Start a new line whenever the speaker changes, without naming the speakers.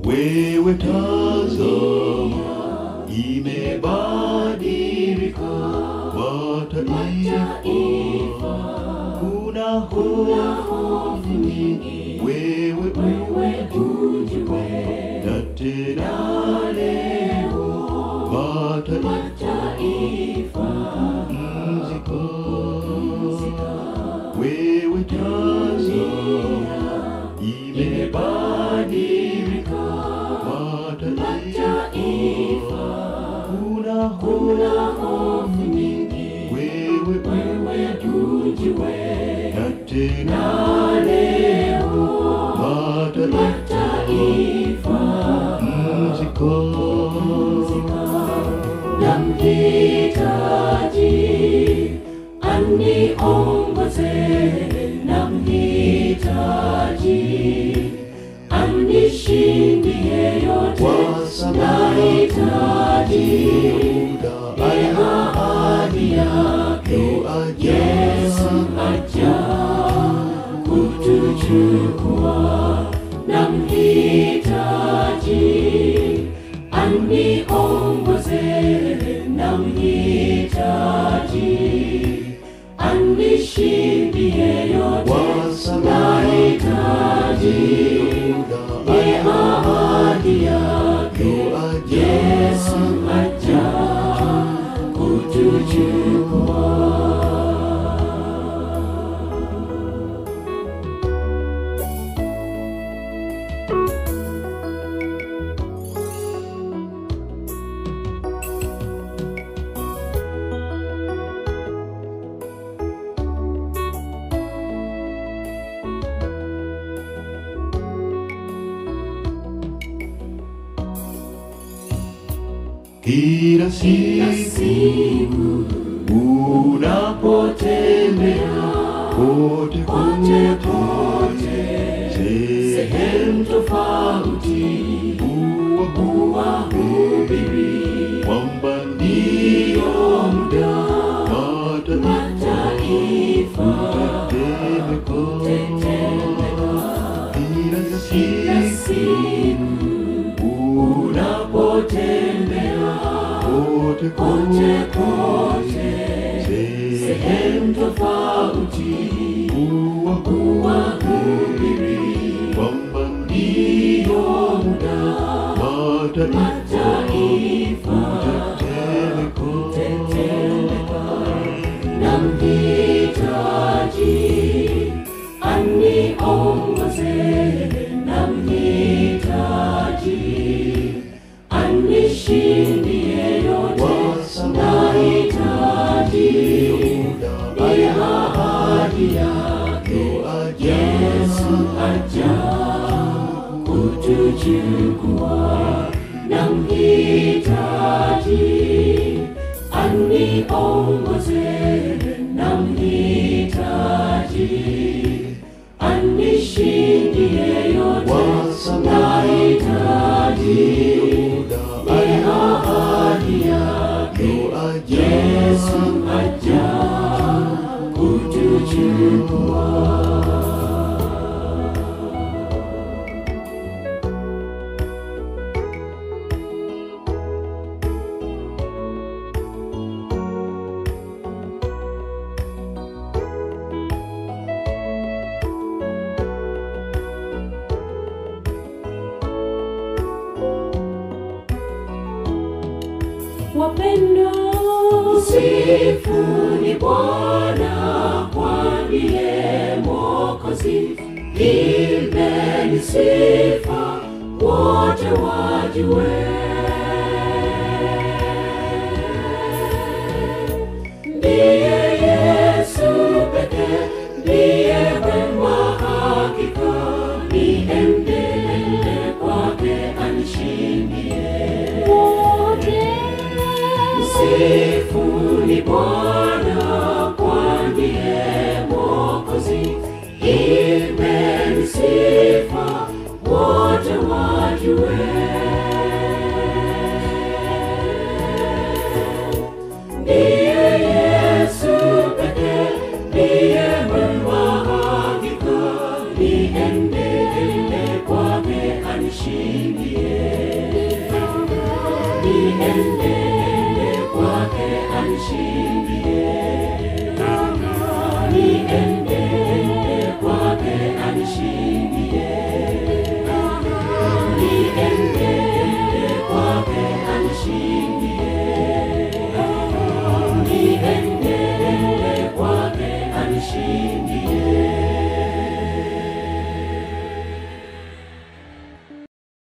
Wewe tazama, imebadilika mataifa, kuna hofu nyingi. Wewe ujue, na tena leo mataifa pumzika. Wewe tazama, imebadilika mataifa, kuna hofu nyingi. Wewe ujue, na tena leo mataifa pumzika. Namhitaji aniongoze, namhitaji anishindie yote, nahitaji ahadi yake. Yesu aja kutuchukua, namhitaji aniongoze, namhitaji anishindie yote, nahitaji ahadi yake. Yesu aja kutuchukua. Kila siku unapotembea kote sehemu tofauti, kuwahubiri kwamba ndio muda mataifa kutetemeka. Kila siku unapotembea kote sehemu tofauti, kuwahubiri kwamba ndio muda mataifa kutetemeka. Namhitaji aniongoze, namhitaji anishindie yote, nahitaji ahadi yake. Yesu aja kutuchukua, namhitaji aniongoze, namhitaji anishindie yote, nahitaji ahadi yake. Yesu aja kutuchukua.
Wapendwa, msifuni Bwana, kwani yeye Mwokozi. Imbeni sifa wote wajue, ndiye Yesu pekee, ndiye wema hakika. Niende kwake anishindie wote. Msifuni Bwana, kwani yeye Mwokozi. Imbeni sifa wote wajue, ndiye Yesu pekee, ndiye wema hakika. Niende kwake anishindie niende kwake anishindie, niende kwake anishindie.